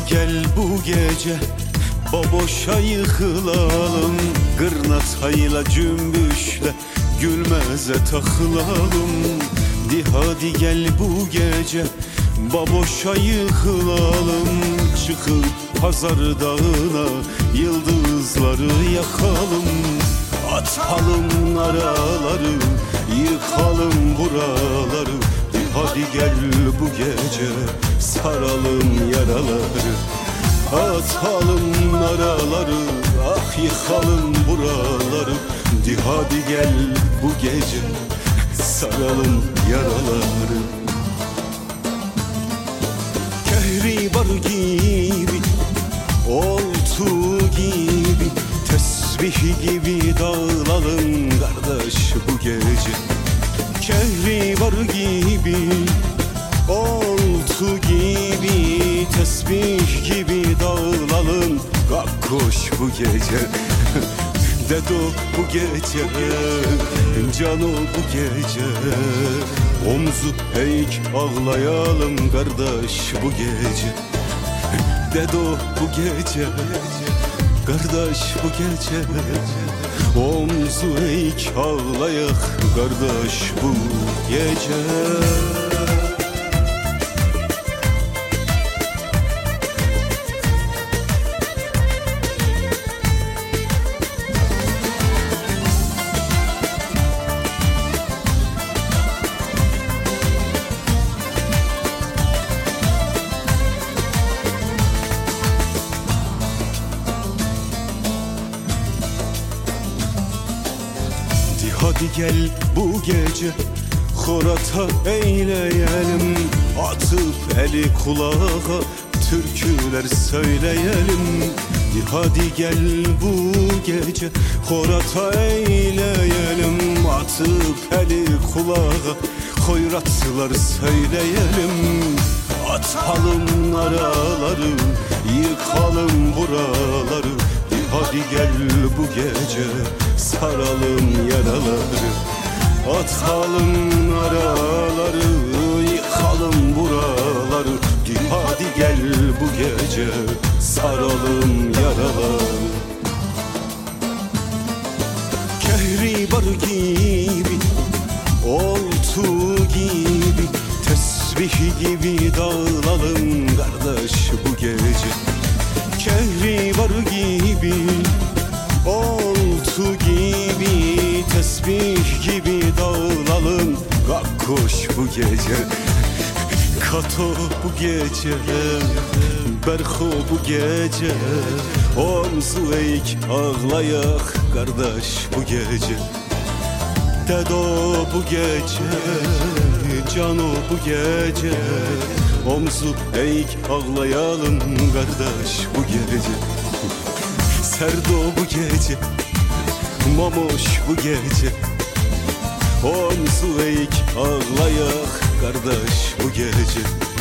gel bu gece baboşa yıkılalım, gırnatayla cümbüşle gülmeze takılalım. Hadi gel bu gece baboşa yıkılalım, çıkıp pazar dağına yıldızları yakalım. Atalım naraları, yıkalım buraları. Hadi gel bu gece saralım yaraları. Atalım naraları, ah yıkalım buraları. Hadi gel bu gece saralım yaraları. Kehribar gibi, oltu gibi, tesbih gibi dağılalım kardeş bu gece. Kehribar gibi, oltu gibi, tesbih gibi dağılalım. Kalk koş bu gece Dedo bu gece, Cano bu gece. Omzu eğik ağlayalım kardeş bu gece. Dedo bu gece, kardeş bu gece. Omzu eğik ağlayak kardeş bu gece. Hadi gel bu gece horata eyleyelim, atıp eli kulağa türküler söyleyelim. Hadi gel bu gece horata eyleyelim, atıp eli kulağa hoyratlar söyleyelim. Atalım naraları, yıkalım buraları. Hadi gel bu gece saralım yaraları. Atalım naraları, yıkalım buraları. Hadi gel bu gece saralım yaraları. Kehribar gibi, oltu gibi, tesbih gibi dağılalım kardeş bu gece. Kehribar gibi, oltu gibi, tesbih gibi dağılalım. Kalk koş bu gece Kato bu gece, Berho bu gece. Omzu eğik ağlayak kardeş bu gece. Dedo bu gece, Cano bu gece. Omzu eğik ağlayalım kardeş bu gece. Serdo bu gece, Mamoş bu gece. Omzu eğik ağlayak kardeş bu gece.